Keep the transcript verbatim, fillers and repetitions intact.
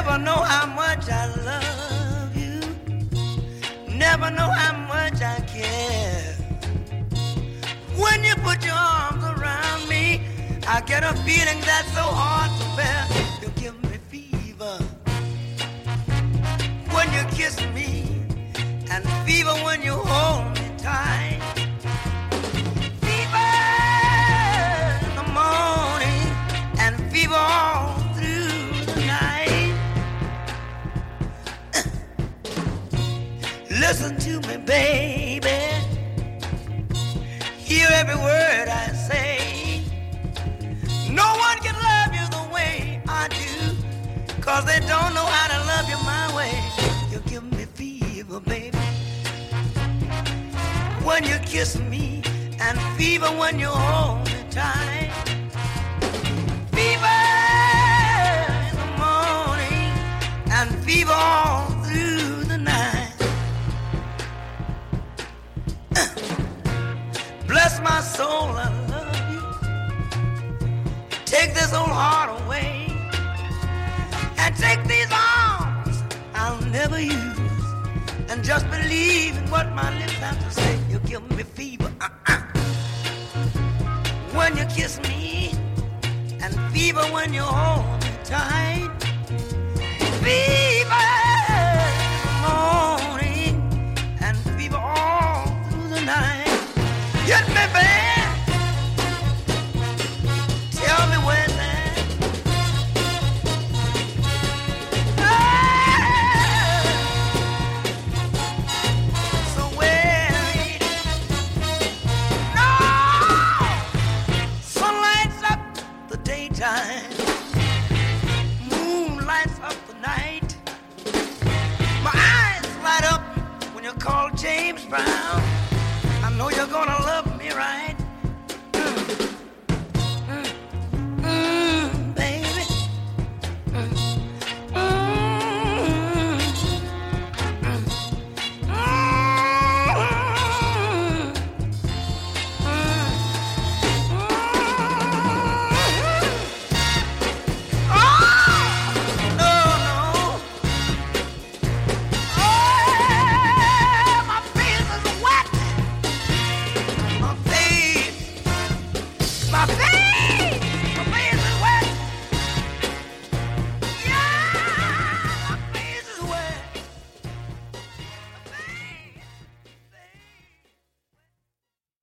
Never know how much I love you. Never know how much I care. When you put your arms around me, I get a feeling that's so hard to bear. You give me fever when you kiss me, and fever when you hold me tight. Fever in the morning and fever all through the night. Listen to me, baby. Hear every word I say. No one can love you the way I do, 'cause they don't know how to love you my way. You give me fever, baby, when you kiss me, and fever when you hold me tight. Fever in the morning and fever all through the night. Bless my soul, I love you. Take this old heart away, and take these arms I'll never use, and just believe in what my lips have to say. You give me fever uh-uh. when you kiss me, and fever when you hold me tight. Fever in the morning and fever all through the night. Hit me, babe. Tell me where that. Ah, so where it is. No! Sun lights up the daytime. Moon lights up the night. My eyes light up when you call James Brown. I know you're gonna love me right.